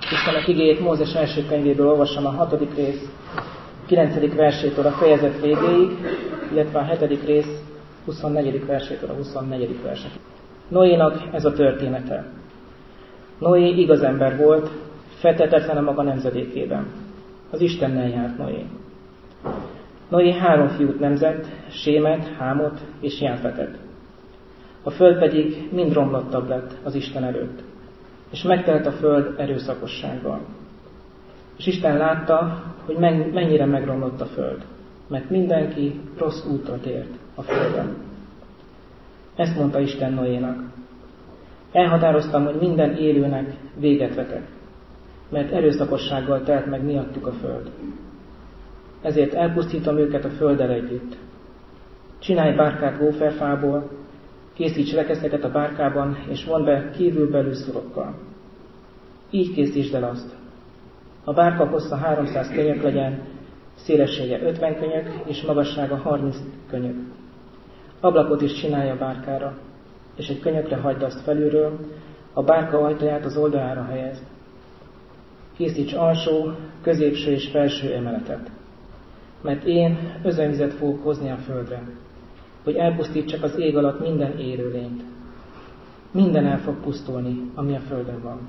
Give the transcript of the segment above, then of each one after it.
Istennek igéjét Mózes első könyvéből olvasom, a 6. rész 9. versétől a fejezet végéig, illetve a 7. rész 24. versétől a 24. verset. Noénak ez a története. Noé igaz ember volt, fedhetetlen a maga nemzedékében. Az Istennel járt Noé. Noé 3 fiút nemzett, Sémet, Hámot és Jáfetet. A föld pedig mind romlottabb lett az Isten előtt, és megtelt a föld erőszakossággal. És Isten látta, hogy mennyire megromlott a föld, mert mindenki rossz útra tért a földön. Ezt mondta Isten Noénak. Elhatároztam, hogy minden élőnek véget vetek, mert erőszakossággal telt meg miattuk a föld. Ezért elpusztítom őket a földdel együtt. Csinálj bárkát góferfából, készíts rekeszteket a bárkában, és vondd be kívülbelül szurokkal. Így készítsd el azt. A bárka hossza 300 könyök legyen, szélessége 50 könyök, és magassága 30 könyök. Ablakot is csinálj a bárkára, és egy könyökre hagyd azt felülről, a bárka ajtaját az oldalára helyezd. Készíts alsó, középső és felső emeletet, mert én özönvizet fogok hozni a földre, hogy elpusztítsak az ég alatt minden élőlényt. Minden el fog pusztulni, ami a földön van.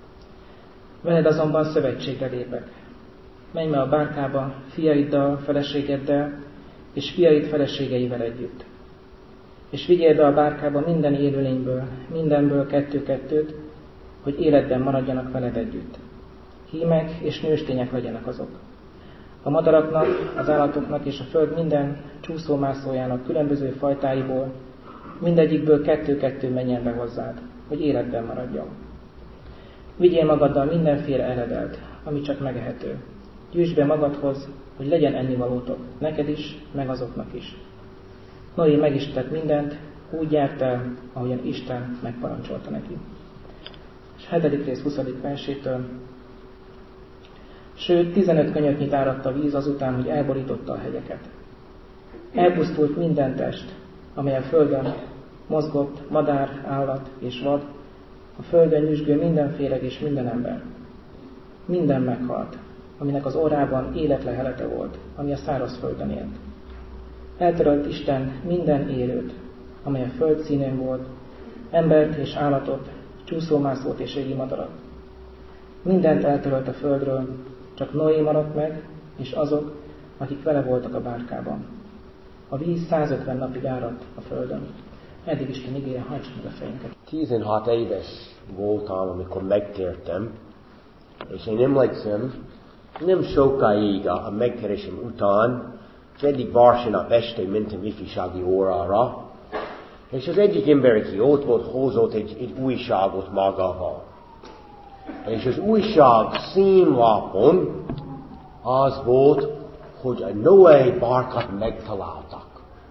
Veled azonban szövetségre lépek. Menj be a bárkába fiaiddal, feleségeddel, és fiaid feleségeivel együtt. És vigyél be a bárkába minden élőlényből, mindenből 2-2, hogy életben maradjanak veled együtt. Hímek és nőstények legyenek azok. A madaraknak, az állatoknak és a föld minden csúszómászójának különböző fajtáiból mindegyikből 2-2 menjen be hozzád, hogy életben maradjon. Vigyél magaddal mindenféle eredelt, ami csak megehető. Gyűjtsd be magadhoz, hogy legyen ennivalótok, neked is, meg azoknak is. Noé meg is tett mindent, úgy járt el, ahogyan Isten megparancsolta neki. És 7. rész 20. versétől. Sőt, 15 könyöknyit áradt a víz azután, hogy elborította a hegyeket. Elpusztult minden test, amely a földön mozgott, madár, állat és vad, a földön nyüzsgő mindenféle és minden ember. Minden meghalt, aminek az orrában életlehelete volt, ami a száraz földön élt. Eltörölt Isten minden élőt, amely a föld színén volt, embert és állatot, csúszómászót és égi madarat. Mindent eltörölt a földről, csak Noé maradt meg, és azok, akik vele voltak a bárkában. A víz 150 napig áradt a földön. Eddig Isten igéje, hajtsuk meg a fejünket. 16 éves voltam, amikor megtértem, és én emlékszem, nem sokáig a megtérésem után, eddig vasárnap este mentem ifjúsági órára, és az egyik ember, aki ott volt, hozott egy újságot magával. És az újság címlapon az volt, hogy a Noé bárkát megtaláltak.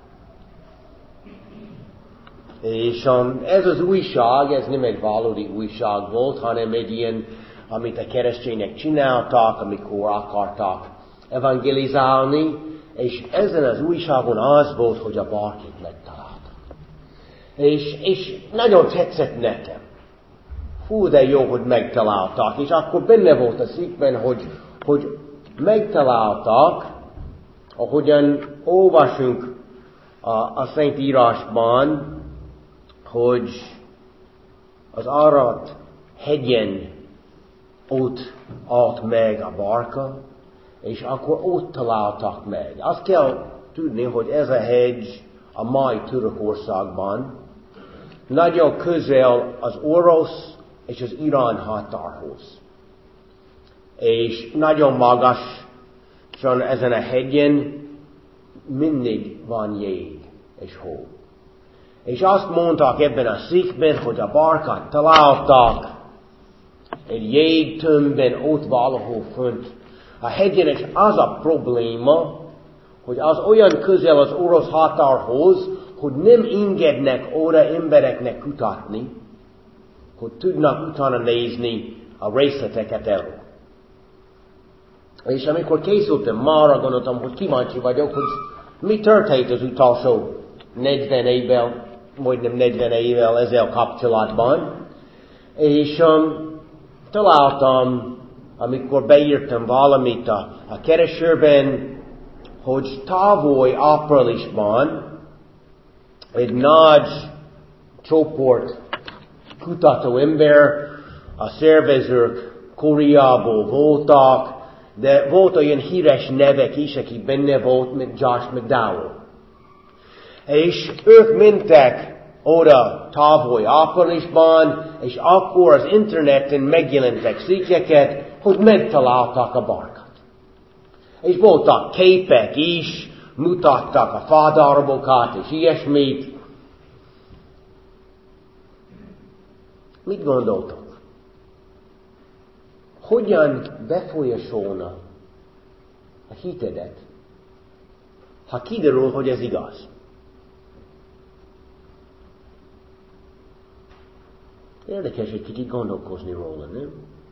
És ez az újság, ez nem egy valódi újság volt, hanem egy ilyen, amit a keresztények csináltak, amikor akartak evangelizálni, és ezen az újságon az volt, hogy a bárkát megtaláltak. És nagyon tetszett nekem. Hú, de jó, hogy megtaláltak, és akkor benne volt a cikkben, hogy megtaláltak, ahogyan olvasunk a Szentírásban, hogy az Arat hegyen ott állt meg a bárka, és akkor ott találtak meg. Azt kell tudni, hogy ez a hegy a mai Törökországban nagyon közel az orosz és az irán határhoz. És nagyon magasan ezen a hegyen mindig van jég és hó. És azt mondták ebben a cikkben, hogy a bárkát találtak egy jégtömbben ott valahol fönt a hegyen, és az a probléma, hogy az olyan közel az orosz határhoz, hogy nem engednek oda embereknek kutatni, hogy tudnak utána nézni a részleteket erről. És amikor készültem, mára gondoltam, hogy kíváncsi vagyok, hogy mi történt az utolsó 40 évvel, majdnem 40 évvel ezzel kapcsolatban. És találtam, amikor beírtam valamit a keresőben, hogy tavaly áprilisban egy nagy csoport kutató ember, a szervezők Koreából voltak, de volt olyan híres nevek is, akik benne volt, mint Josh McDowell. És ők mentek oda tavaly áprilisban, és akkor az interneten megjelentek cikkeket, hogy megtaláltak a barkat. És voltak képek is, mutattak a fádarabokat és ilyesmit. Mit gondoltok? Hogyan befolyásolna a hitedet, ha kiderül, hogy ez igaz? Érdekes egy kicsit gondolkozni róla, nem?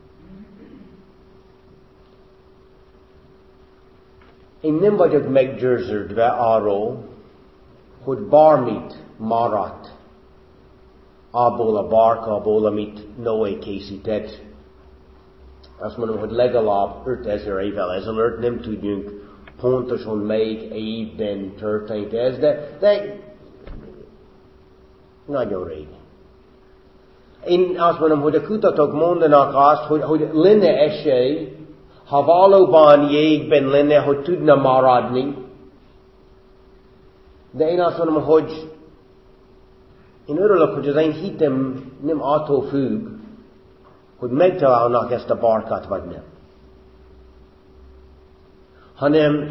Én nem vagyok meggyőződve arról, hogy bármit maradt abból a barkából, amit Noé készített. Azt mondom, hogy legalább 5000 évvel ezelőtt, nem tudjunk pontosan melyik évben történt ez, de nagyon régen. Én azt mondom, hogy a kutatók mondanak azt, hogy lenne esély, ha valóban jégben lenne, hogy tudna maradni. De én azt mondom, hogy én örülök, hogy az én hitem nem attól függ, hogy megtalálnak ezt a barkát, vagy nem. Hanem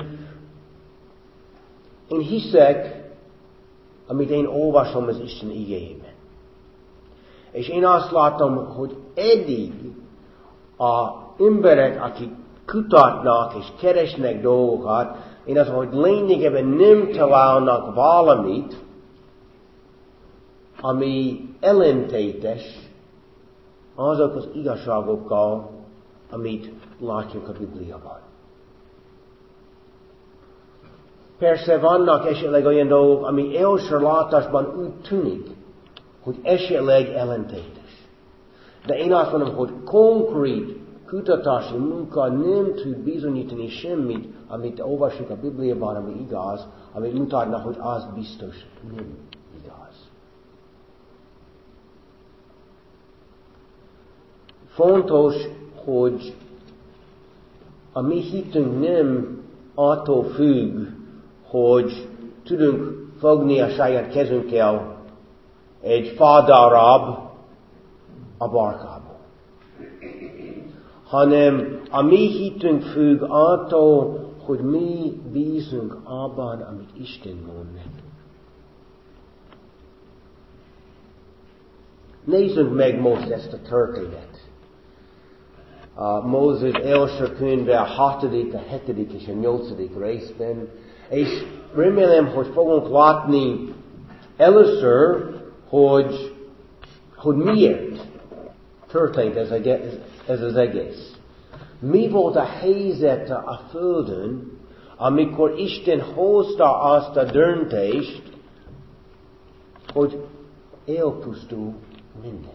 én hiszek, amit én olvasom az Isten igéjében. És én azt látom, hogy eddig az emberek, akik kutatnak és keresnek dolgokat, én azt mondom, hogy lényegében nem találnak valamit, ami ellentétes azok az igazságokkal, amit látjuk a Bibliában. Persze vannak esetleg olyan dolgok, ami első látásban úgy tűnik, hogy esetleg ellentétes. De én azt mondom, hogy konkrét kutatási munka nem tud bizonyítani semmit, amit olvasunk a Bibliában, ami igaz, amit mutatna, hogy az biztos nem igaz. Fontos, hogy a mi hitünk nem attól függ, hogy tudunk fogni a saját kezünkkel egy fadarab a barkából. Hanem a mi hitünk függ attól, hogy mi bízunk abban, amit Isten mond nekünk. Nézzük meg most ezt a történet. Mózes első könyve a 6., a 7. és a 8. részben, és remélem, hogy fogunk látni először, hogy miért történt ez az egész. Mi volt a helyzet a földön, amikor Isten hozta azt a döntést, hogy elpusztul minden.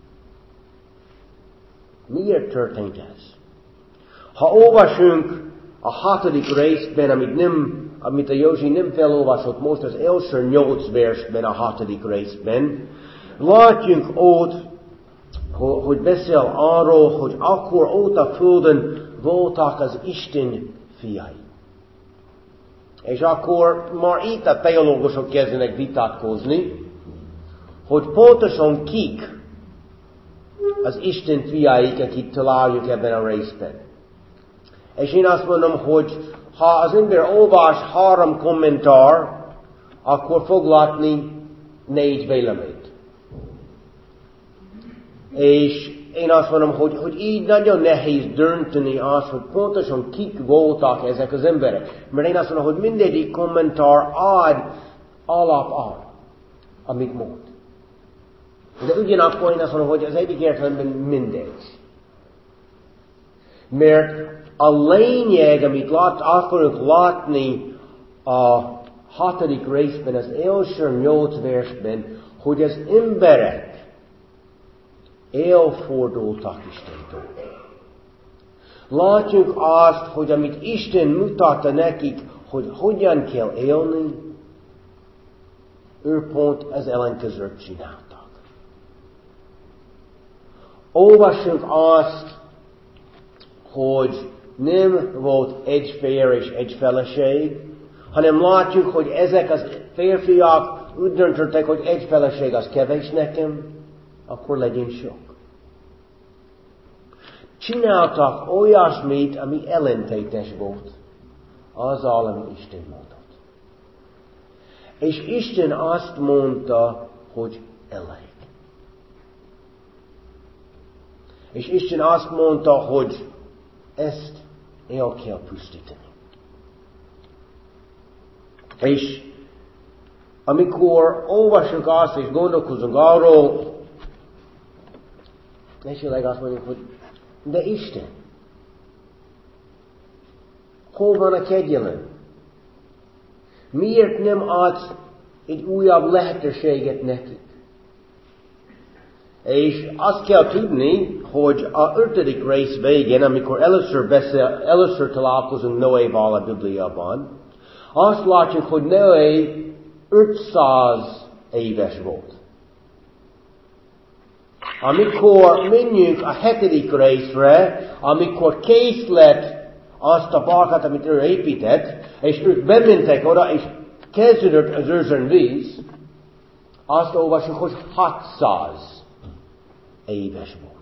Miért történt ez? Ha olvasunk a 6. részben, amit a Józsi nem felolvasott most, az első 8 versben, a 6. részben, látjunk ott, hogy beszél arról, hogy akkor ott a földön voltak az Isten fiai. És akkor már itt a teológusok kezdenek vitatkozni, hogy pontosan kik az Isten fiaik, akit találjuk ebben a részben. És én azt mondom, hogy ha az ember olvas 3 kommentár, akkor fog látni 4 véleményt. És én azt mondom, hogy így nagyon nehéz dönteni azt, hogy pontosan kik voltak ezek az emberek. Mert én azt mondom, hogy mindegyik kommentár ad alap amit mond. De ugyanakkor én azt mondom, hogy az egyik értelemben mindegy. Mert a lényeg, amit akarok látni a 6. részben, az első 8 versben, hogy az emberek elfordultak Istentől. Látjuk azt, hogy amit Isten mutatta nekik, hogy hogyan kell élni, ő pont az ellenkezőt csináltak. Olvassunk azt, hogy nem volt egy férj és egy feleség, hanem látjuk, hogy ezek az férfiak úgy döntöttek, hogy egy feleség az kevés nekem, akkor legyen sok. Csináltak olyasmit, ami ellentétes volt azzal, amit Isten mondott. És Isten azt mondta, hogy elég. És Isten azt mondta, hogy ezt el kell pusztítani. És amikor olvasunk azt, és gondolkozunk arról, esetleg azt mondjuk, hogy de Isten, hol van a kegyelem? Miért nem adsz egy újabb lehetőséget nekik? És azt kell tudni, hogy a 5. rész végén, amikor először találkozunk Noéval a Bibliában, azt látjuk, hogy Noé 500 éves volt. Amikor menjünk a 7. részre, amikor kész lett azt a barkát, amit ő épített, és ők bementek oda, és kezdődött az özönvíz, azt olvasjuk, hogy 600 éves volt.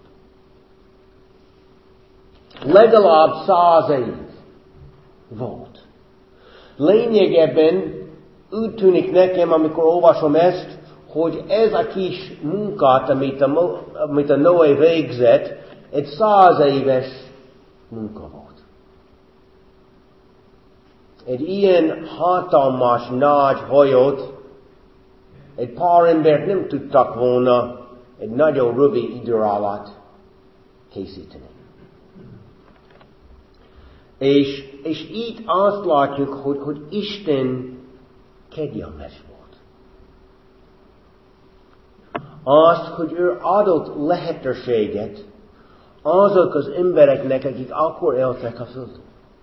Legalább 100 év volt. Lényegében úgy tűnik nekem, amikor olvasom ezt, hogy ez a kis munkát, amit a Noé végzett, egy 100 éves munka volt. Egy ilyen hatalmas, nagy hajót egy pár embert nem tudtak volna egy nagyon rövid idő alatt készíteni. És így azt látjuk, hogy Isten kegyelmes volt. Azt, hogy ő adott lehetőséget azok az embereknek, akik akkor éltek a földön.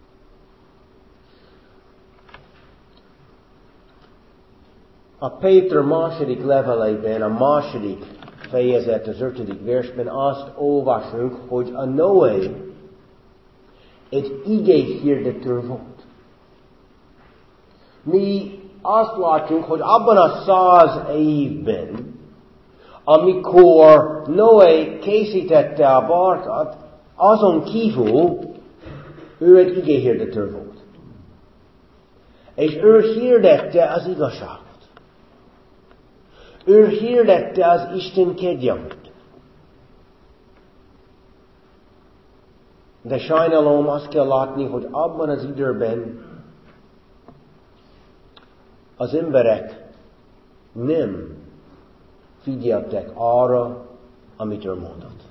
A Péter második levelében, a 2. fejezet, az 5. versben azt olvasunk, hogy a Noé egy igéhirdető volt. Mi azt látjuk, hogy abban a 100 évben, amikor Noé készítette a barkát, azon kívül ő egy igéhirdető volt. És ő hirdette az igazságot. Ő hirdette az Isten kegyelmet. De sajnálom, azt kell látni, hogy abban az időben az emberek nem figyeltek arra, amit ő mondott.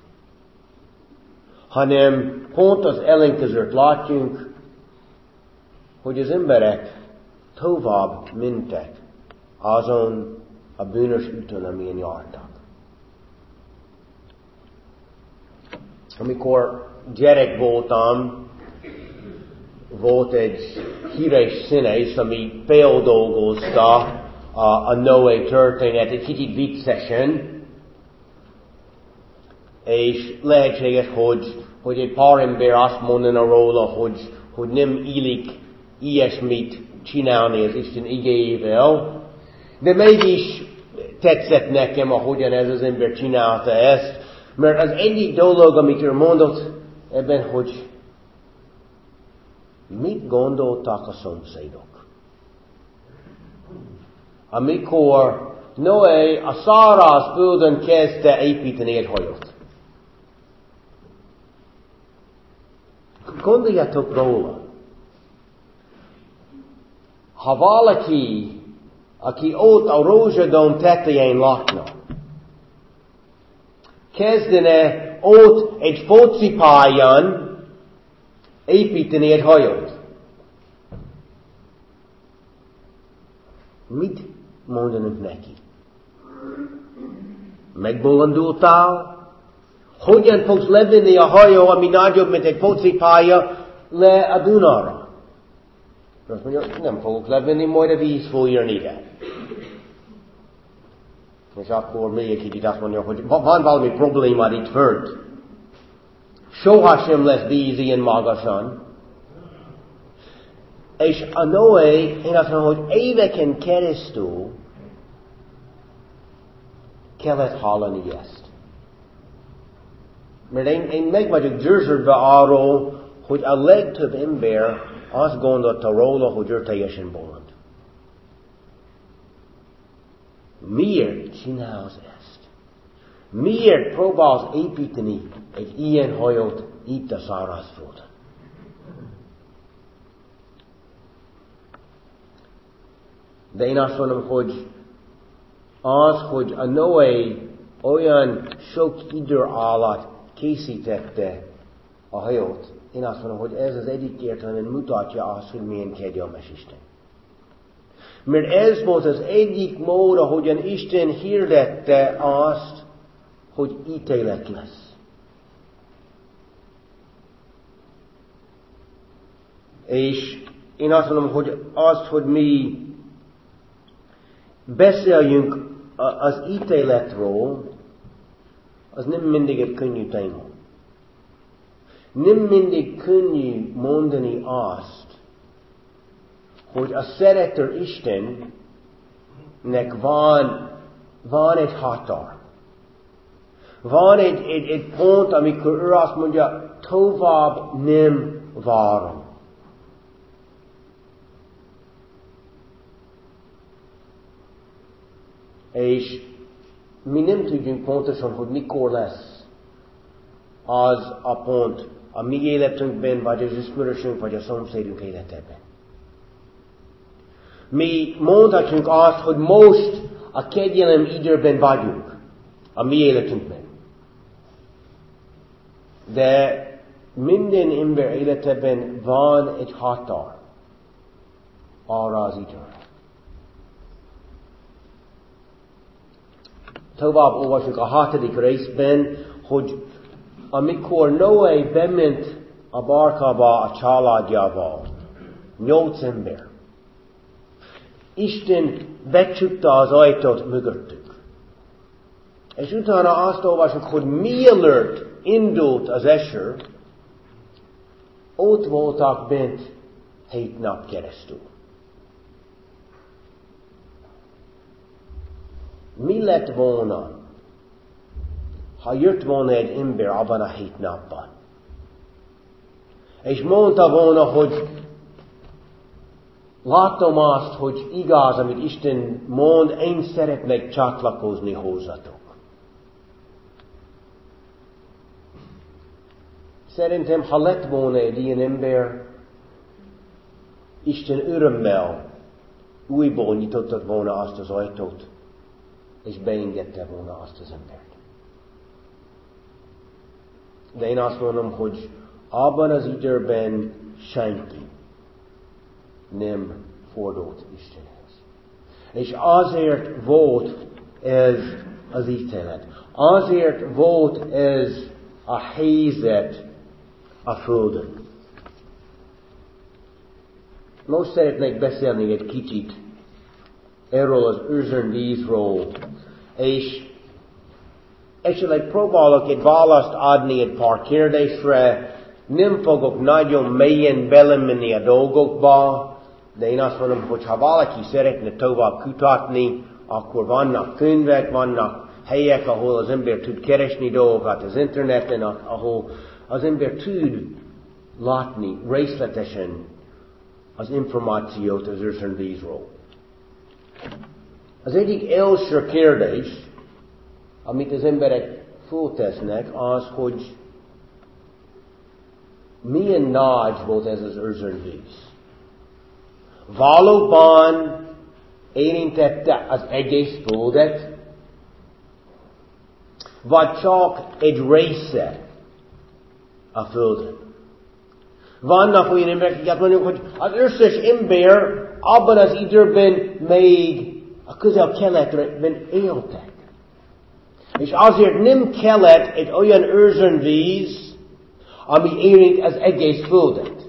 Hanem pont az ellenkezőt látjunk, hogy az emberek tovább mentek azon a bűnös úton, amilyen jártak. Amikor gyerek voltam, volt egy híres színész, ami feldolgozta a Noé történet egy kicsit viccesen, és lehetséges, hogy egy pár ember azt mondana róla, hogy nem illik ilyesmit csinálni az Isten igéjével, de mégis tetszett nekem, ahogyan ez az ember csinálta ezt, mert az egyik dolog, amit ő mondott ebben, hogy mit gondoltak a szomszédok. Amikor Noé a száraz földön kezdte építeni egy hajót. Gondoljatok róla. Ha valaki, aki ott a Rózsadóm tetején lakna, kezdene ott egy focipályán építeni egy hajót, mit mondanak neki? Megbolondultál? Hogyan fogsz levinni a hajó, ami nagyobb, mint egy focipálya, le a Dunára? Azt mondja, nem fogok levinni, majd a víz folyjon ide. És akkor még egy kicsit azt mondja, hogy van valami probléma itt fönt. Sohasem lesz víz ilyen magasan. És a Noé, én azt mondom, hogy éveken keresztül kellett hallani ezt. Mert én meg vagyok győződve arról, hogy a legtöbb ember azt gondolta róla, hogy ő teljesen bolond. Miért csinálsz ezt? Miért próbálsz építeni egy ilyen hajót itt a szárazföldön? De én azt mondom, hogy hogy a Noé olyan sok idő alatt készítette a hajót, én azt mondom, hogy ez az egyik értelemben mutatja azt, hogy milyen kegyelmes Isten. Mert ez volt az egyik mód, ahogyan Isten hirdette azt, hogy ítélet lesz. És én azt mondom, hogy azt, hogy mi beszéljünk az ítéletről, az nem mindig egy könnyű téma. Nem mindig könnyű mondani azt, hogy a szerető Istennek van egy határ. Van egy pont, amikor ő azt mondja, tovább nem várom. És mi nem tudjunk pontosan, hogy mikor lesz az a pont a mi életünkben, vagy az ismerősünk, vagy a szomszédunk életében. Mi mondhatjuk azt, hogy most a kegyelem időben vagyunk a mi életünkben. De minden ember életében van egy határ arra az időre. Tovább olvasjuk a 6. részben, hogy amikor Noé bement a barkába a családjával, 8 ember, Isten becsukta az ajtót mögöttük. És utána azt olvasjuk, hogy mielőtt indult az eső, ott voltak bent 7 nap keresztül. Mi lett volna, ha jött volna egy ember abban a 7 napban? És mondta volna, hogy látom azt, hogy igaz, amit Isten mond, én szeretnék csatlakozni hozzatok. Szerintem, ha lett volna egy ilyen ember, Isten örömmel újból nyitotta volna azt az ajtót, és beengedte volna azt az embert. De én azt mondom, hogy abban az időben senki nem fordult Istenhez. És azért volt ez az ítélet. Azért volt ez a helyzet a Földön. Most szeretnék beszélni egy kicsit erről az özönvízről, és esetleg próbálok egy választ adni egy pár kérdésre, nem fogok nagyon mélyen belemenni a dolgokba, de én azt mondom, hogy ha valaki szeretne tovább kutatni, akkor vannak könyvek, vannak helyek, ahol az ember tud keresni dolgokat az interneten, ahol az ember tud látni részletesen az információt az özönvízről. Az egyik első kérdés, amit az emberek föltesznek, az, hogy milyen nagy volt ez az özönvíz. Valóban érintette az egész földet, vagy csak egy része a földön. Vannak olyan emberek, akik azt mondják, hogy az összes ember abban az időben még a közel-keletben éltek. És azért nem kellett egy olyan őrzönvíz, ami érint az egész földet.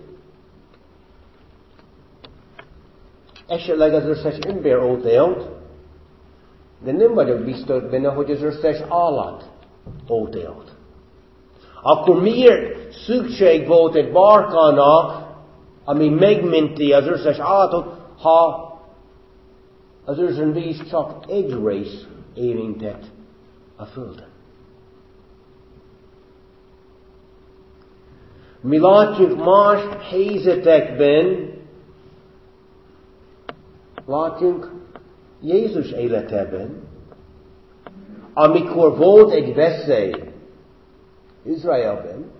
Esetleg az összes ember ott élt, de nem vagyok biztos benne, hogy az összes állat ott élt. Akkor miért szükség volt egy barkának, ami megmenti az összes állatot, ha az őrzönvíz csak egy rész érintett a földön? Mi látjuk más helyzetekben, látjunk Jézus életében, amikor volt egy veszély Izraelben,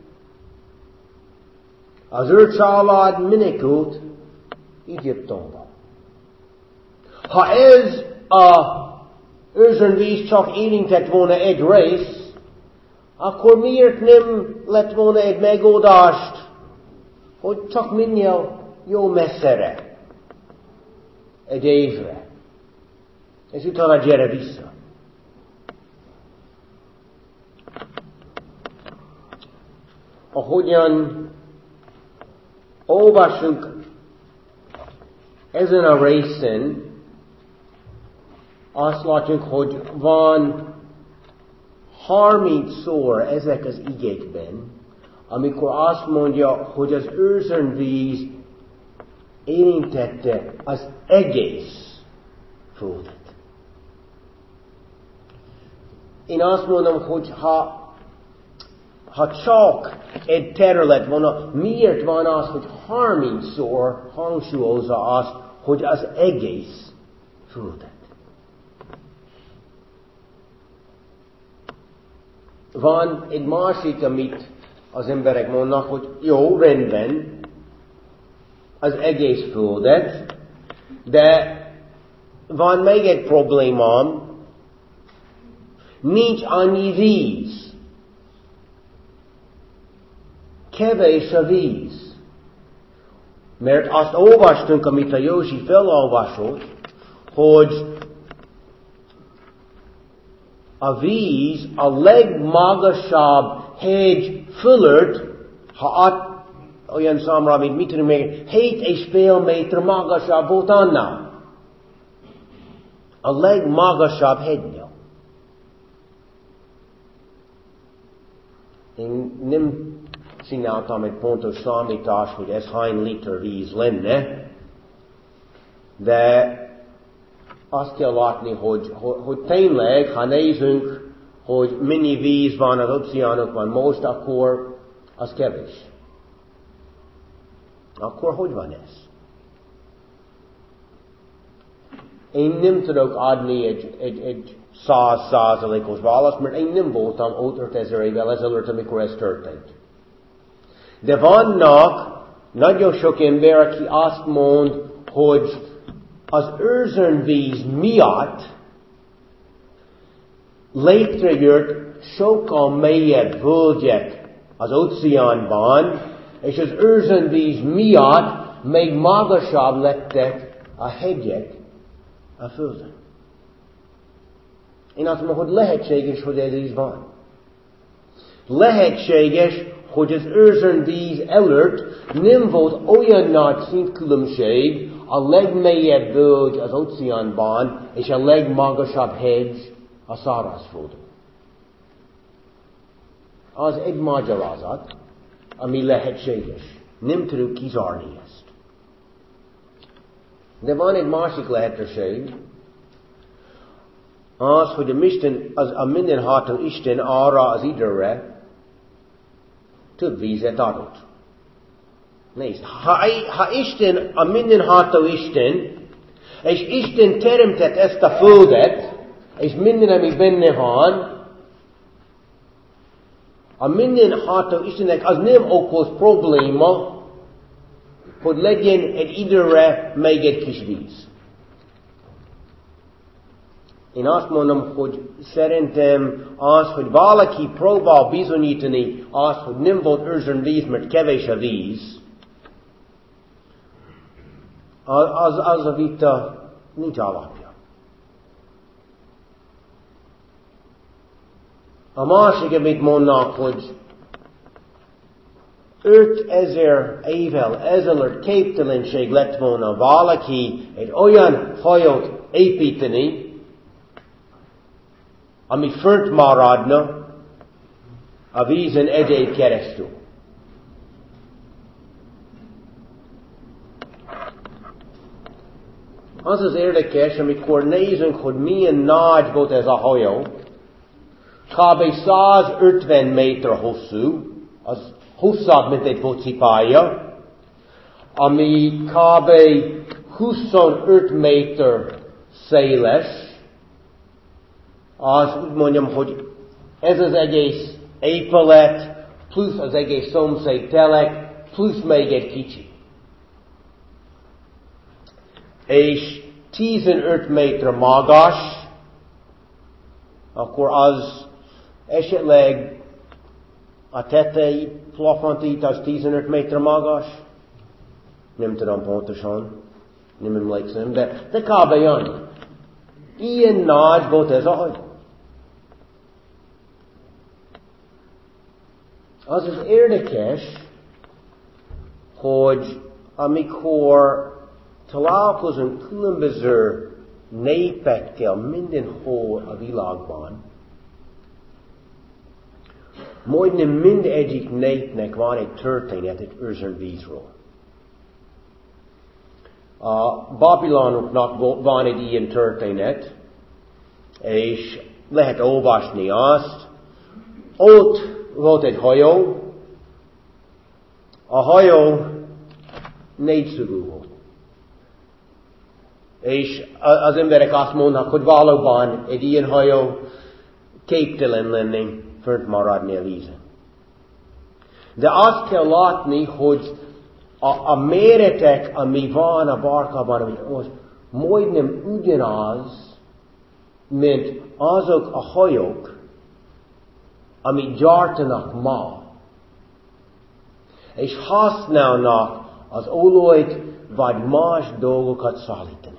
az ő család menekült Egyiptomba. Ha ez a őrzönvíz csak érintett volna egy rész, akkor miért nem lett volna egy megoldást, hogy csak minél jó messzere, egy évre, és utána gyere vissza. Ahogyan olvasunk ezen a részen, azt látjuk, hogy van 30-szor ezek az igékben, amikor azt mondja, hogy az őrzönvíz érintette az egész földet. Én azt mondom, hogy ha csak egy terület van, miért van az, hogy 30-szor hangsúlyozza azt, hogy az egész földet? Van egy másik, amit az emberek mondnak, hogy jó, rendben, az egész földet, de van még egy problémám, nincs annyi víz. Kevés a víz. Mert azt olvastunk, amit a Józsi felolvasott, hogy a víz a legmagasabb hegy fölött, ha olyan számra, mint mit tudom még, 7,5 méter magasabb volt annál. A legmagasabb hegynél. Én nem csináltam egy pontos számítást, hogy ez hány liter víz lenne, de azt kell látni, hogy tényleg, ha nézzünk, hogy mennyi víz van az óceánokban most, akkor az kevés. Akkor hogy van ez? Én nem tudok adni egy 100%-os választ, mert én nem voltam 5000 évvel ezelőtt, amikor ez történt. De vannak nagyon sok ember, aki azt mond, hogy az őrzönvíz miatt létrejött sokkal mélyebb völgyek az óceánban, és az őrzönvíz miatt még magasabb lettek a hegyek a földön. Én azt mondom, hogy lehetséges, hogy ez is van. Lehetséges, hogy az őrzönvíz előtt nem volt olyan nagy szintkülönbség a legmélyebb völgy az óceánban és a legmagasabb hegy a szárazföldön. Az egy magyarázat, ami lehetséges. Nem tudjuk kizárni ezt. De van egy másik lehetőség, az, hogy a mindenható Isten arra az időre több vízet adott. Nézd, ha Isten a mindenható Isten, és Isten teremtett ezt a földet, és minden, ami benne van, a mindenható Istennek az nem okoz probléma, hogy legyen egy időre még egy kis víz. Én azt mondom, hogy szerintem az, hogy valaki próbál bizonyítani azt, hogy nem volt őrzönvíz, mert kevés a víz, az a vita nincs alapja. A másik, amit mondnak, hogy 5000 évvel ezelőtt képtelenség lett volna valaki egy olyan hajót építeni, ami fönt maradna a vízen egyéb keresztül. Az az érdekes, amikor nézünk, hogy milyen nagy volt ez a hajó, kb. 150 méter hosszú, az hosszabb, mint egy focipálya, ami kb. 25 méter széles. Az úgy mondjam, hogy ez az egész épület, plusz az egész szomszéd telek, plusz még egy kicsi. És 15 méter magas, akkor az esetleg a tetej plafont az 15 méter magas. Nem tudom pontosan, nem emlékszem, de kb. Annyi. Ilyen nagy volt ez a hajó. Az az érdekes, hogy amikor találkozunk különböző népekkel mindenhol a világban, majdnem mindegyik népnek van egy történet özönvízről. A babilonoknak van egy ilyen történet, és lehet olvasni azt. Ott volt egy hajó, a hajó négyszögű volt. És az emberek azt mondnak, hogy valóban egy ilyen hajó képtelen lenni fönt maradni a vízen. De azt kell látni, hogy a méretek, ami van a barkában, amit most majdnem ugyanaz, mint azok a hajók, amit gyártanak ma, és használnak az olajt, vagy más dolgokat szállítani.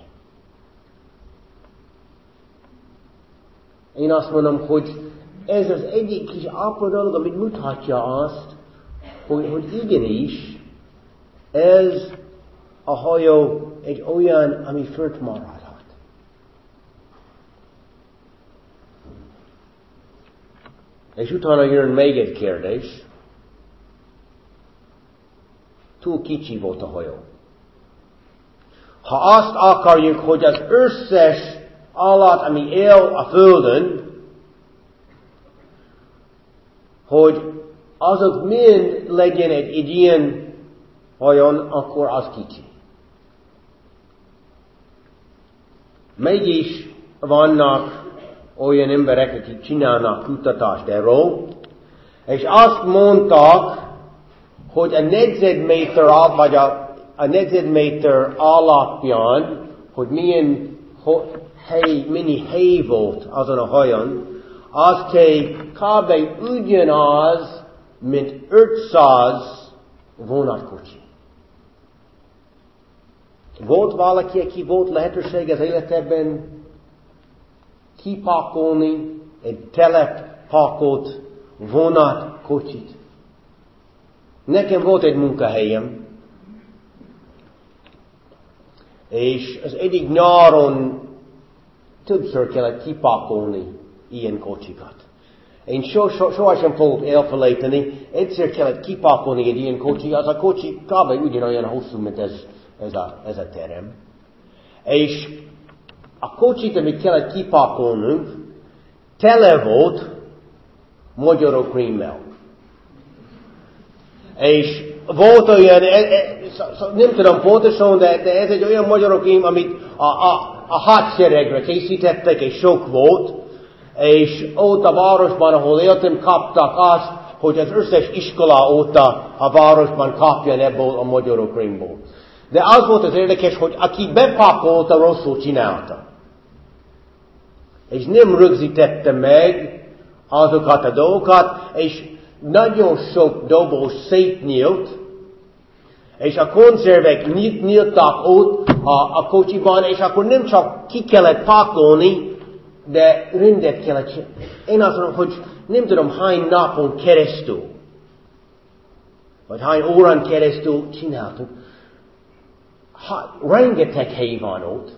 Én azt mondom, hogy ez az egyik kis apró dolog, amit mutatja azt, hogy igenis, ez a hajó egy olyan, ami fönt maradhat. És utána jön még egy kérdés. Túl kicsi volt a hajó. Ha azt akarjuk, hogy az összes állat, ami él a földön, hogy azok mind legyen egy ilyen hajón, akkor az kicsi. Mégis vannak olyan emberek, akik csinálnak kutatást erről, és azt mondtak, hogy a négyzetméter vagy a négyzetméter alapján, hogy milyen mennyi hely volt azon a hajón, az kb. Ugyanaz, mint 500 vonatkocsi. Volt valaki, aki volt lehetőség az életében kipakolni egy telepakolt vonatkocsit. Nekem volt egy munkahelyem, és az egyik nyáron többször kellett kipakolni ilyen kocsikat. Én sohasem fogok elfelejteni, egyszer kellett kipakolni egy ilyen kocsi, az a kocsi kb. Ugyanolyan hosszú, mint ez a terem. És a kocsit, amit kellett kipakolnunk, tele volt magyarokrémmel. És volt olyan, nem tudom pontosan, de ez egy olyan magyarokrém, amit a hadseregre készítettek, és sok volt, és ott a városban, ahol éltem, kaptak azt, hogy az összes iskola óta a városban kapjan ebből a magyarokrémból. De az volt az érdekes, hogy aki bepakolta, rosszul csinálta. És nem rögzítette meg azokat a dolgokat, és nagyon sok doboz szétnyílt, és a konzervek nyíltak ott a kocsiban, és akkor nem csak ki kellett pakolni, de rendet kellett csinálni. Én azt mondom, hogy nem tudom hány napon keresztül, vagy hány órán keresztül csináltuk. Rengeteg hely van ott.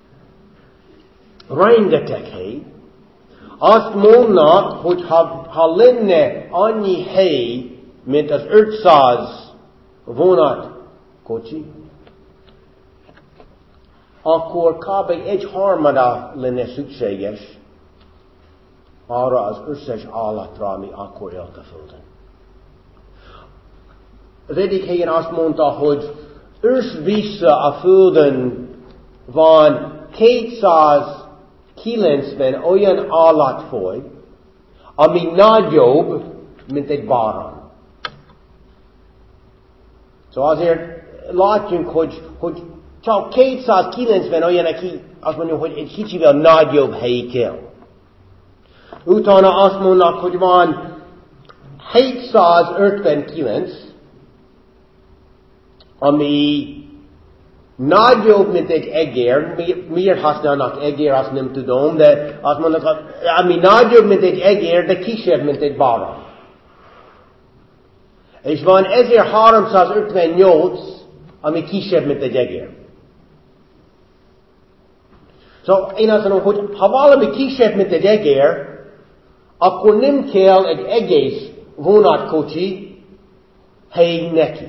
Rengeteg hely. Azt mondnak, hogy ha lenne annyi hely, mint az 500 vonatkocsi, akkor kb. 1/3 lenne szükséges arra az összes állatra, ami akkor élt a földön. Az egyik helyen azt mondta, hogy össz-vissza a földön van 290 olyan állatfaj, ami nagyobb, mint egy bárány. Szóval azért látjunk, hogy csak 290 olyan, aki azt mondja, hogy egy kicsivel nagyobb hely kell. Utána azt mondnak, hogy van 759, ami nagyobb, mint egy egér. Miért használnak egér, azt nem tudom, de azt mondnak, ami nagyobb, mint egy egér, de kisebb, mint egy bárány. És van 1358, ami kisebb, mint egy egér. Szóval én azt mondom, hogy ha valami kisebb, mint egy egér, akkor nem kell egy egész vonatkocsi hely neki.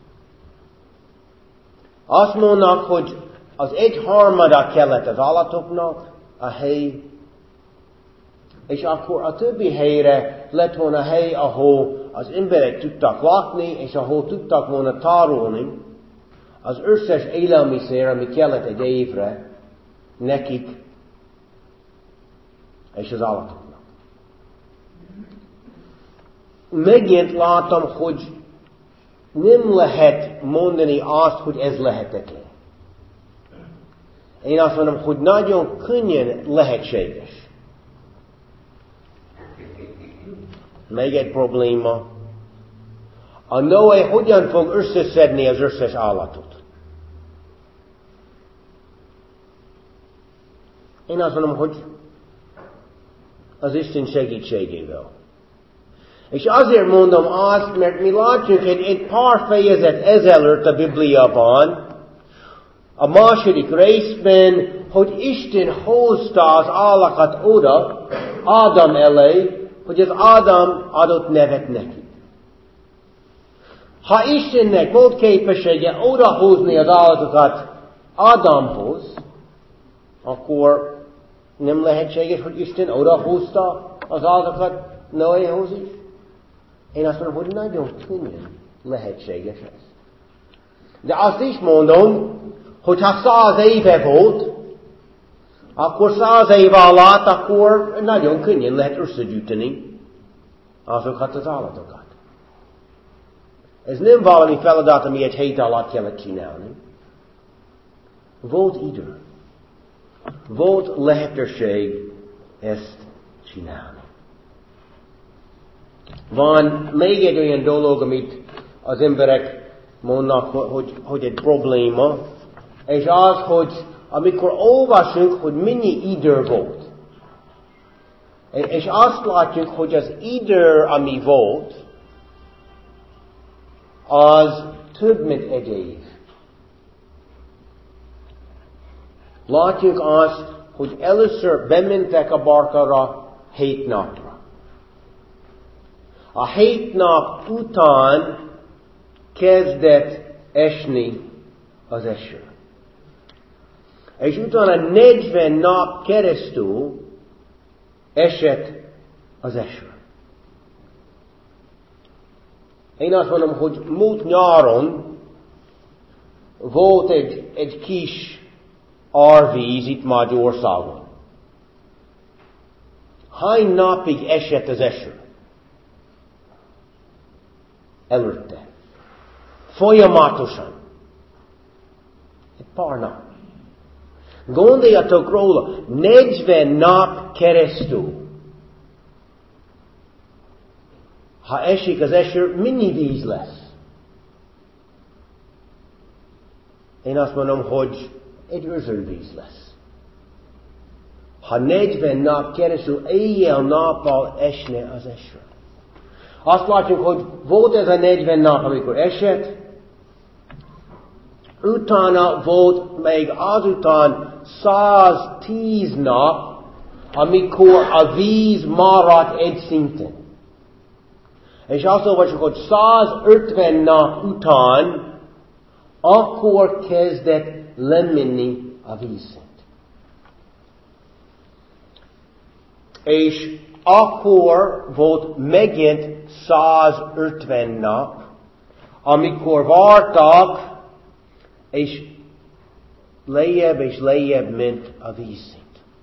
Azt mondnak, hogy az 1/3 kellett az állatoknak a hely, és akkor a többi helyre lett volna hely, ahol az emberek tudtak lakni, és ahol tudtak volna tárolni az összes élelmiszer, ami kellett egy évre nekik és az állatoknak. Megint látom, hogy nem lehet mondani azt, hogy ez lehetetlen. Én azt mondom, hogy nagyon könnyen lehetséges. Még egy probléma. A Noé hogyan fog összeszedni az összes állatot? Én azt mondom, hogy az Isten segítségével. És azért mondom azt, mert mi látjuk egy pár fejezet ezelőtt a Bibliában, a második részben, hogy Isten hozta az állakat oda, Ádám elé, hogy az Ádám adott nevet neki. Ha Istennek volt képessége odahozni az állatokat Ádámhoz, akkor nem lehetséges, hogy Isten odahozta az állatokat Noéhoz is? Én azt mondom, hogy nagyon könnyen lehetséges ez. De azt is mondom, hogy ha 100 éve volt, akkor 100 év alatt, akkor nagyon könnyen lehet összegyűjteni azokat az állatokat. Ez nem valami feladat, ami egy hét alatt kellett csinálni. Volt idő. Volt lehetőség ezt csinálni. Van még egy olyan dolog, amit az emberek mondnak, hogy egy probléma, és az, hogy amikor olvasunk, hogy mennyi idő volt, és azt látjuk, hogy az idő, ami volt, az több, mint egy év. Látjuk azt, hogy először bementek a barkára 7 napra. A 7 nap után kezdett esni az eső. És utána 40 nap keresztül esett az eső. Én azt mondom, hogy múlt nyáron volt egy kis árvíz itt Magyarországon. Hány napig esett az eső? Előtte. Folyamatosan. Egy pár nap. Gondoljatok róla, 40 nap keresztül. Ha esik az eső, mennyi víz lesz? Én azt mondom, hogy egy özönvíz lesz. ha 40 nap keresztül éjjel-nappal esne az eső. Azt látjuk, hogy volt ez a 40 nap, amikor esett, utána volt még azután 110 nap, amikor a víz maradt egy szinten. És azt olvasjuk, hogy 150 nap után akkor kezdett lemenni a vízszint. És akkor volt megint 150 nap, amikor vártak, és lejjebb ment a vízszint.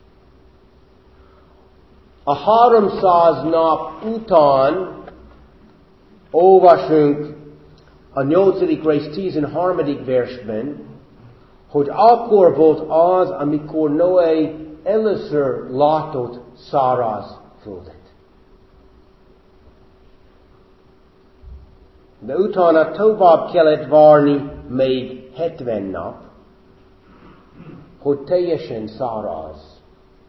A 300 nap után olvasunk a 8. rész 13. versben, hogy akkor volt az, amikor Noé először látott száraz földet. De utána tovább kellett várni még 70 nap, hogy teljesen száraz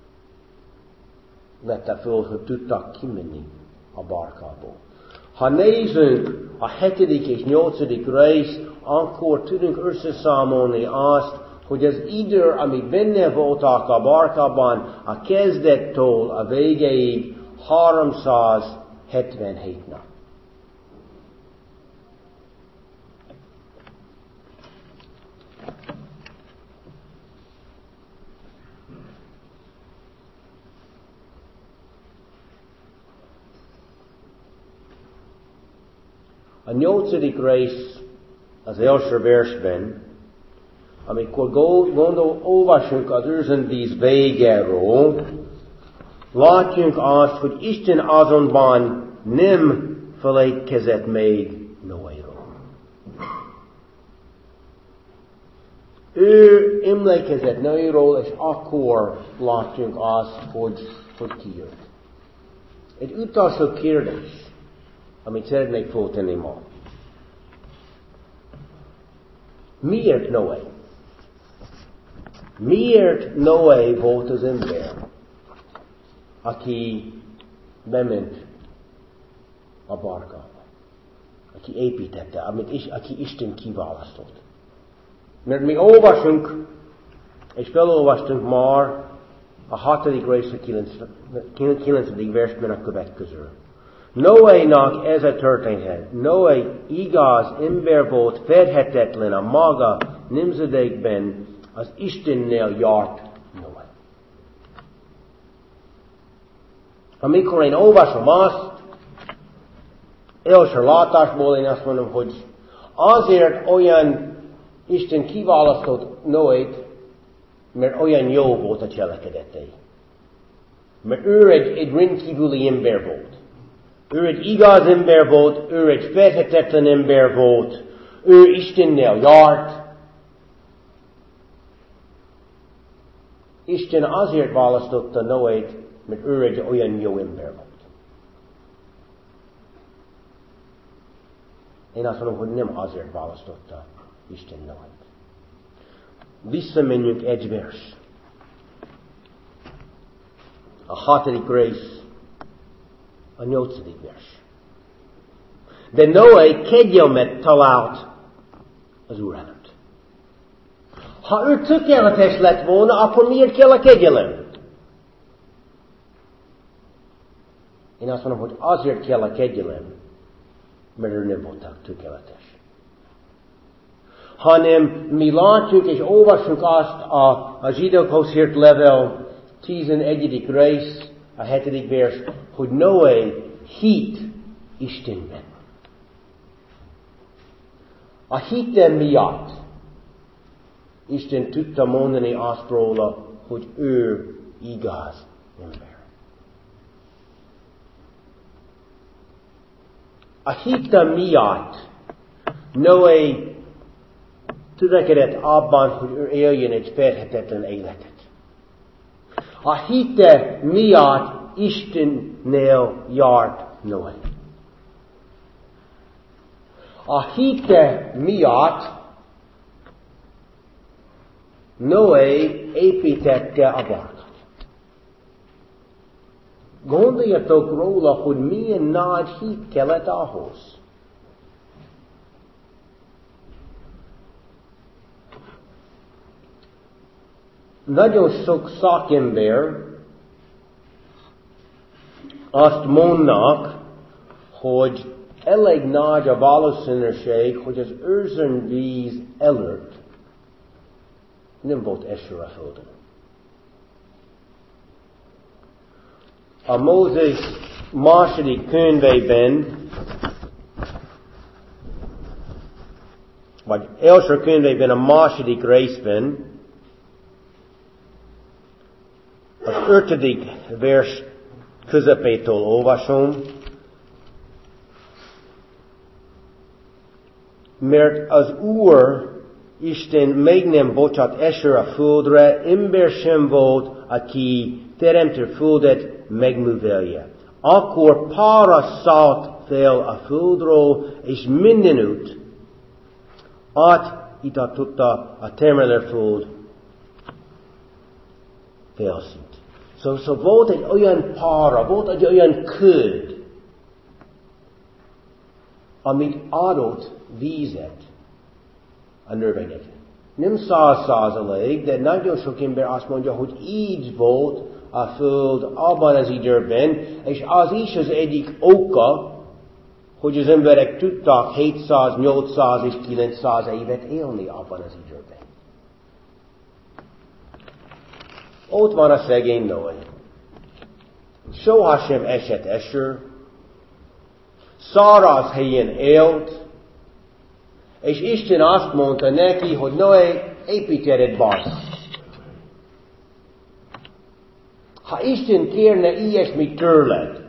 lett a föld, hogy tudtak kimenni a barkából. Ha nézzünk a 7. és 8. rész, akkor tudunk összeszámolni azt, hogy az idő, amíg benne voltak a barkában, a kezdettől a végéig 377 nap. A 8. rész az első versben, amikor olvasunk az őrzendísz végéről, látjunk azt, hogy Isten azonban nem felejtkezett még Noéról. Ő emlékezett Noéról, és akkor látjunk azt, hogy kijött. Egy utolsó kérdés, amit szeretnék föltenni ma. Miért Noé? Miért Noé volt az ember, aki bement a barkába? Aki építette, aki Isten kiválasztott? Mert mi olvasunk, és felolvastunk már a 6. rész, a 9. versben a következő. Noénak ez a történet. Noé igaz ember volt, fedhetetlen a maga nemzedékben, az Istennél járt Noé. Amikor én olvasom azt, első látásból én azt mondom, hogy azért olyan Isten kiválasztott Noét, mert olyan jó volt a cselekedetei. Mert ő egy rendkívüli ember volt. Ő egy igaz ember volt, ő egy fedhetetlen ember volt, ő Istennél járt. Isten azért választotta Noét, mert ő egy olyan jó ember volt. Én azt mondom, hogy nem azért választotta Isten Noét. Visszamenjünk egy vers. A 6. rész, a 8. vers. De Noé kegyelmet talált az Úr előtt. Ha ő tökéletes lett volna, akkor miért kell a kegyelem? Én azt mondom, hogy azért kell a kegyelem, mert ő nem volt tökéletes. Hanem mi látjuk és olvassuk azt a zsidókhoz írt levél 11. rész, a 7. vers, hogy Noé hitt Istenben. A hite miatt Isten tudta mondani azt róla, hogy ő igaz ember. A hite miatt Noé törekedett abban, hogy ő éljen egy fedhetetlen életet. A hite miatt Istennél járt Noé. A hite miatt Noé építette a barkát. Gondoljatok róla, hogy milyen nagy hit kellett ahhoz. Nagyon sok szakember azt mondnak, hogy elég nagy a valószínűség, hogy az őrzönvíz előtt nem volt eső a földön. A Mózes második könyvében, vagy első könyvében a második részben, az 5. vers közepétől olvasom, mert az Úr Isten még nem bocsát eső a földre, ember sem volt, aki teremtő földet megművelje. Akkor pára szállt fel a földről, és mindenütt átitatotta a termelőföld felszínt. Szóval volt egy olyan pára, volt egy olyan köd, amit adott vízet a növényeknek. Nem 100%, de nagyon sok ember azt mondja, hogy így volt a föld abban az időben, és az is az egyik oka, hogy az emberek tudtak 700, 800 és 900 évet élni abban az időben. Ott van a szegény Noé. Sohasem esett eső, száraz helyen élt, és Isten azt mondta neki, hogy Noé, építed egy barkot. Ha Isten kérne ilyesmit tőled,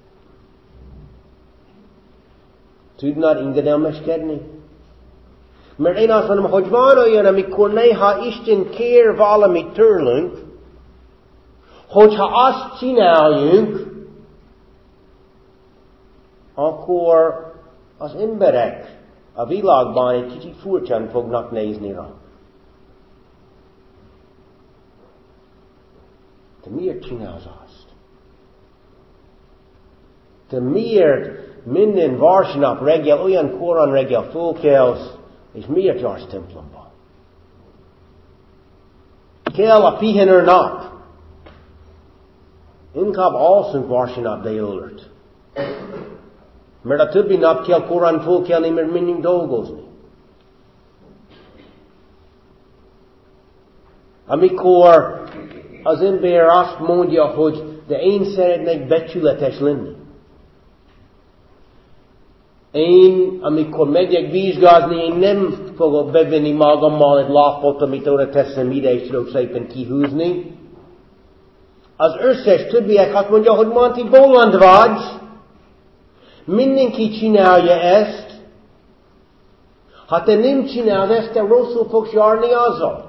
tudnád engedelmeskedni? Mert én azt mondom, hogy van olyan, amikor néha Isten kér valamit tőlünk, hogyha azt csináljunk, akkor az emberek a világban egy kicsit furcsán fognak nézni rá. Te miért csinálsz azt? Te miért minden vasárnap reggel, olyan korán reggel fölkelsz, és miért jársz templomba? Kell a pihenő nap. Inkább alszunk vasárnap délelőtt. Mert a többi nap kell korán fölkelni, mert mindig dolgozni. Amikor az ember azt mondja, hogy de én szeretnék becsületes lenni. Én, amikor megyek vizsgázni, én nem fogok bevenni magammal egy lapot, amit oda teszem ide, és tudok szépen kihúzni. Az összes többiek azt mondja, hogy Monty, bolond vagy. Mindenki csinálja ezt. Ha te nem csinálod ezt, te rosszul fogsz járni azzal.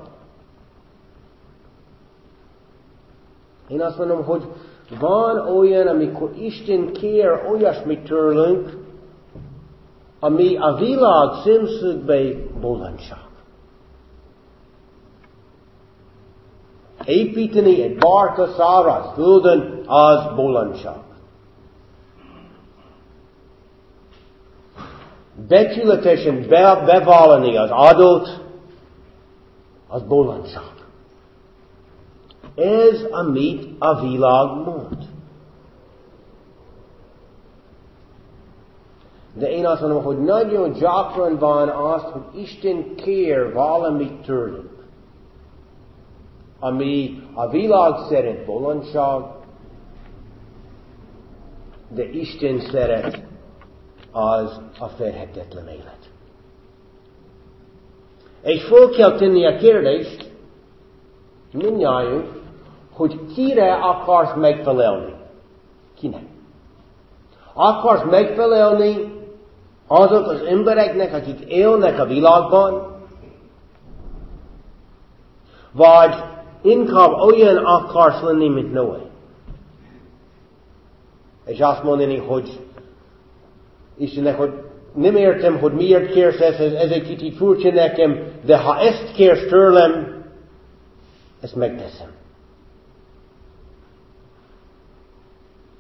Én azt mondom, hogy van olyan, amikor Isten kér olyasmit tőlünk, ami a világ szemszögben bolondság. Építeni egy barka száraz földön, az bolondság. Becsületesen bevallani az adót, az bolondság. Ez, amit a világ mond. De én azt mondom, hogy nagyon gyakran van az, hogy Isten kér valamit tőlünk, ami a világ szerint bolondság, de Isten szeret az a fedhetetlen élet. És föl kell tenni a kérdést, mindnyájunk, hogy kire akarsz megfelelni? Kinek? Akarsz megfelelni azok az embereknek, akik élnek a világban? Vagy inkább olyan akarsz lenni, mint Noé? És azt mondani, hogy Istennek, hogy nem értem, hogy miért kérsz ezt, ez egy kicsit furcsa nekem, de ha ezt kérsz tőlem, ezt megteszem.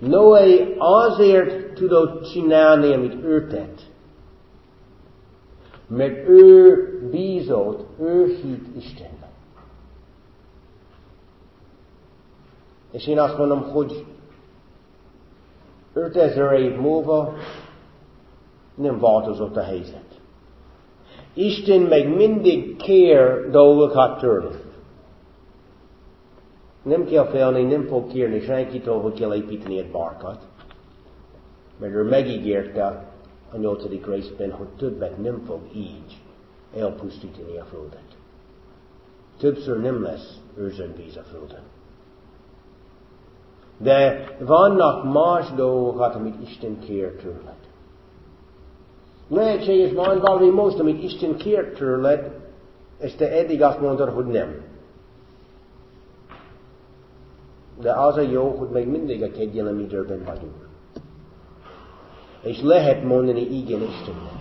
Noé azért tudott csinálni, amit ő tett, mert ő bízott, ő hitt Istenben. És én azt mondom, hogy 5000 év múlva nem változott a helyzet. Isten még mindig kér dolgokat tőlünk. Nem kell félni, nem fog kérni senkitől, hogy kell építeni egy barkat. Mert ő megígérte a 8. részben, hogy többet nem fog így elpusztítani a földet. Többször nem lesz őzönvíz a földön. De vannak más dolgokat, amit Isten kér tőled. Lehetséges van valami most, amit Isten kér tőled, és te eddig azt mondod, hogy nem. De az a jó, hogy még mindig a kegyelem időben vagyunk. És lehet mondani igen Istennek.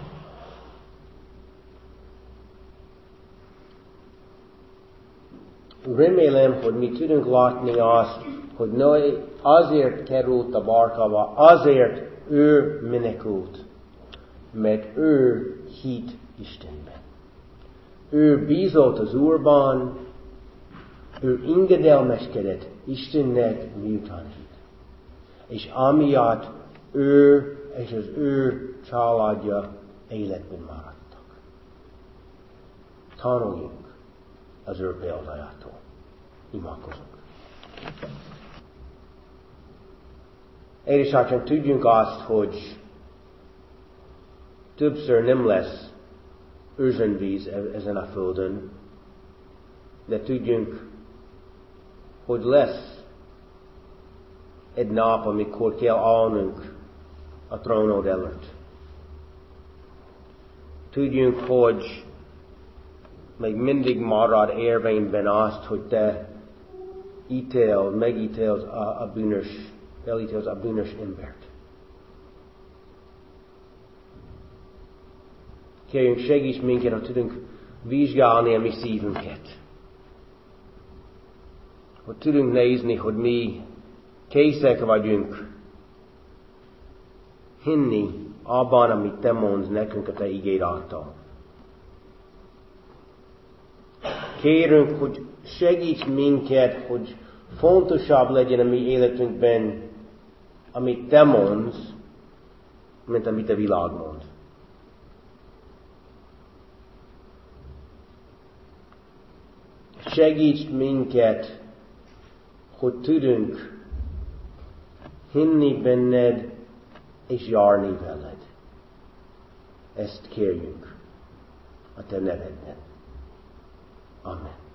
Remélem, hogy mi tudunk látni azt, hogy Noé azért került a barkába, azért ő menekült, mert ő hitt Istenben. Ő bízott az Úrban, ő engedelmeskedett Istennek, miután hitt. És amiatt ő és az ő családja életben maradtak. Tanuljunk az ő példájától. Imádkozunk. Édesatya, tudjunk azt, hogy többször nem lesz őzönvíz ezen a földön, de tudjunk, hogy lesz egy nap, amikor kell állnunk a trónod előtt. Tudjunk, hogy még mindig marad érvényben azt, hogy te megítélsz elítélsz a bűnös embert. Kérjünk, segíts minket, hogy tudunk vizsgálni a mi szívünket. Hogy tudunk nézni, hogy mi készek vagyunk hinni abban, amit te mondsz nekünk a te igéd által. Kérünk, hogy segíts minket, hogy fontosabb legyen a mi életünkben, amit te mondsz, mint amit a világ mond. Segíts minket, hogy tudunk hinni benned és járni veled. Ezt kérjük a te nevedben. Amen.